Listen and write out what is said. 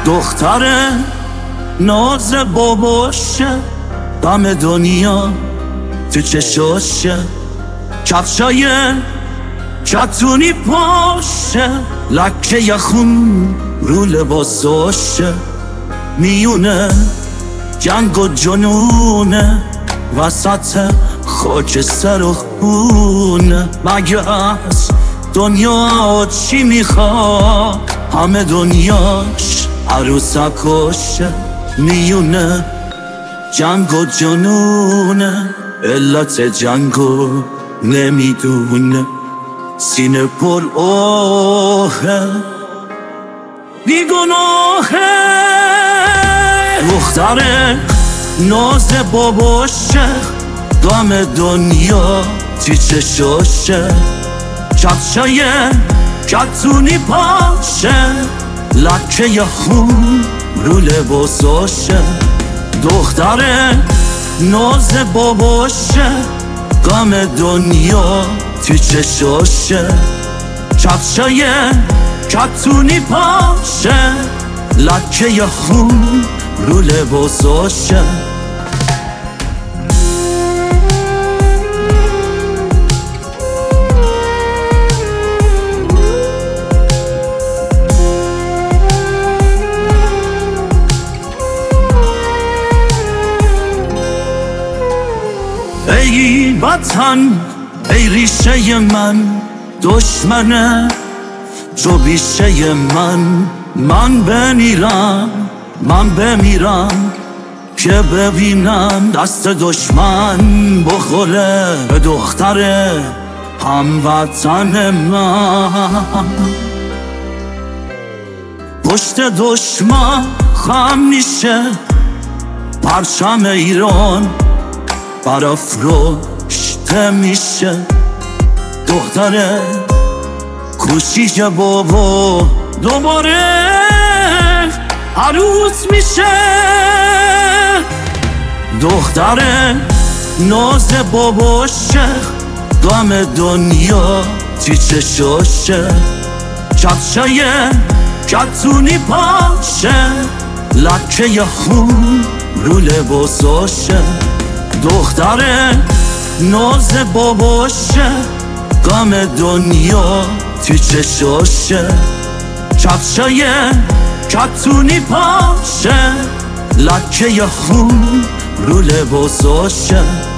دختر ناز باباشه، غم دنیا تو چشاشه، کفشای کتونی پاشه، لکه یخون رو لباساشه، میونه جنگ و جنونه وسط خاکستر و خونه. مگه از دنیا چی میخواد؟ همه دنیاش عروسکاشه، میونه جنگ و جنونه، علت جنگو نمیدونه، سینه پر آهه بیگناهه. دختر ناز باباشه، غم دنیا تو چشاشه، کفشای کتونی پاشه، لکه یخون رو لباساشه. دختر ناز باباشه، غم دنیا تو چشاشه، کفشای کتونی پاشه، لکه یخون رو لباساشه. ای وطن ای ریشه من، دشمنه تو بیشه من بمیرم که ببینم دست دشمن بخوره به دختر هموطن من. پشت دشمن خم میشه پرچم ایران، برافروشته میشه. دختر کوشیش بابا دوباره عروس میشه. دختر ناز باباشه، غم دنیا تو چشاشه، کفشای کتونی پاشه، لکه یخون رو لباساشه. دختر ناز باباشه، غم دنیا تو چشاشه، کفشای کتونی پاشه، لکه یخون رو لباساشه.